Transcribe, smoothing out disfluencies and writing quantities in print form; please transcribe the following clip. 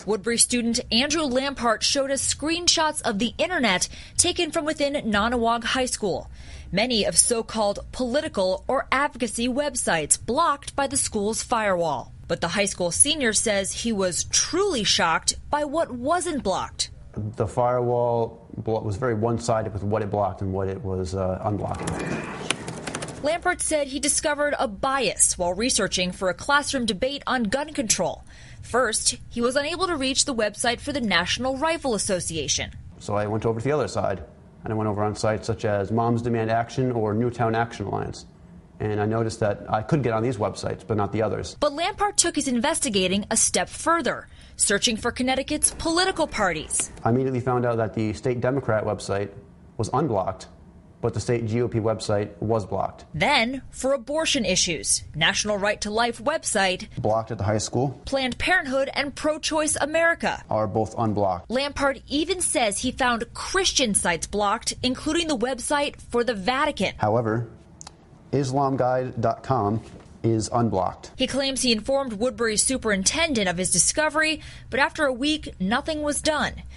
Woodbury student Andrew Lampart showed us screenshots of the internet taken from within Nonawag High School. Many of so-called political or advocacy websites blocked by the school's firewall. But the high school senior says he was truly shocked by what wasn't blocked. The firewall was very one-sided with what it blocked and what it was unblocking. Lampart said he discovered a bias while researching for a classroom debate on gun control. First, he was unable to reach the website for the National Rifle Association. So I went over to the other side, and I went over on sites such as Moms Demand Action or Newtown Action Alliance. And I noticed that I could get on these websites, but not the others. But Lampart took his investigating a step further, searching for Connecticut's political parties. I immediately found out that the state Democrat website was unblocked, but the state GOP website was blocked. Then, for abortion issues, National Right to Life website, blocked at the high school. Planned Parenthood and Pro-Choice America are both unblocked. Lampart even says he found Christian sites blocked, including the website for the Vatican. However, IslamGuide.com is unblocked. He claims he informed Woodbury's superintendent of his discovery, but after a week, nothing was done.